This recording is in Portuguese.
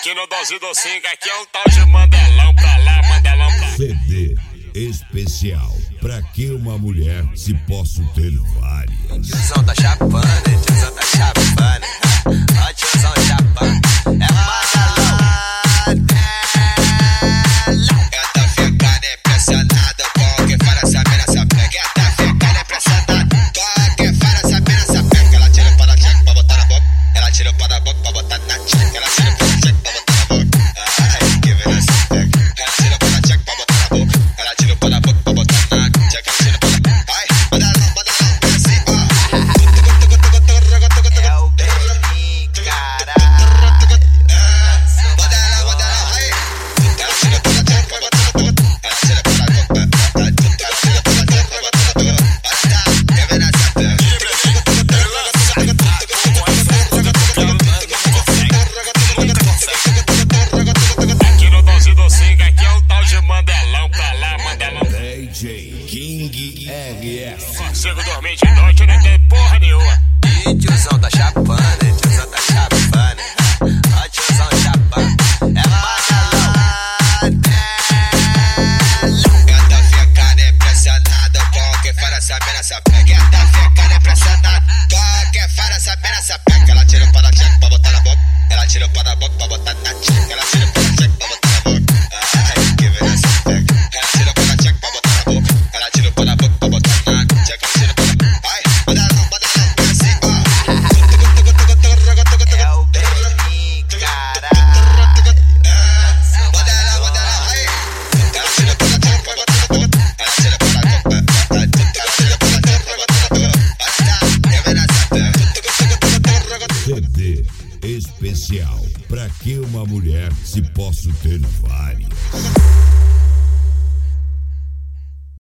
Aqui no Dose do Cinco, aqui é um tal de Mandelão pra lá, Mandelão pra lá. CD especial. Pra que uma mulher se posso ter várias? Tiozão tá chapando, tiozão tá chapando. Ó, tiozão chapando. É Mandelão. Ela tá ficando impressionada com o que faz essa mina essa pega. Ela tá ficando impressionada com o que faz essa mina essa pega. Ela tira o pau da tcheca pra botar na boca. Ela tira o pau da boca pra botar na tcheca. Ela tira o pau da tcheca pra botar na boca. Ai, que vira essa pega. Ela tira o pau da tcheca pra botar na boca. Ela tira o pau da boca pra botar na tcheca. Ela tira o pau da... Ai, Mandelão, Mandelão, assim, ó. É o Belinho, caralho. Mandelão, Mandelão, aí. Ela tira o pau da tcheca pra botar na boca. Ela tira o pau da boca. Ela tira o pau da tcheca pra botar na boca. Olha, tá, que vira essa pega. Aqui no Dose do Cinco, aqui é um tal de Mandelão pra lá, Mandelão. DJ King RS. Consigo dormir de noite, não tem porra nenhuma. E tiozão tá chapando, tiozão tá chapando. Ó, tiozão chapando. É Mandelão. Ela tá ficando impressionada com o que faz essa mina essa pega. Ela tá ficando impressionada com o que faz essa mina essa pega. Ela tira o pau da tcheca pra botar na boca. Ela tira o pau da boca pra botar na tcheca. Ela tira o pau da tcheca pra botar na boca. Ai, que vira essa pega. Ela tira o pau da tcheca pra botar na boca. Ela tira o pau da boca pra botar na tcheca. Ela tira o pau da... Ai, Mandelão, Mandelão, assim, ó. É o Belinho, caralho. Mandelão, Mandelão, aí. Ela tira o pau da tcheca pra botar na boca. Ela tira o pau da boca. Ela tira o pau da tcheca pra botar na boca. Olha, tá, que vira essa pega. CD especial. Pra que uma mulher se posso ter várias?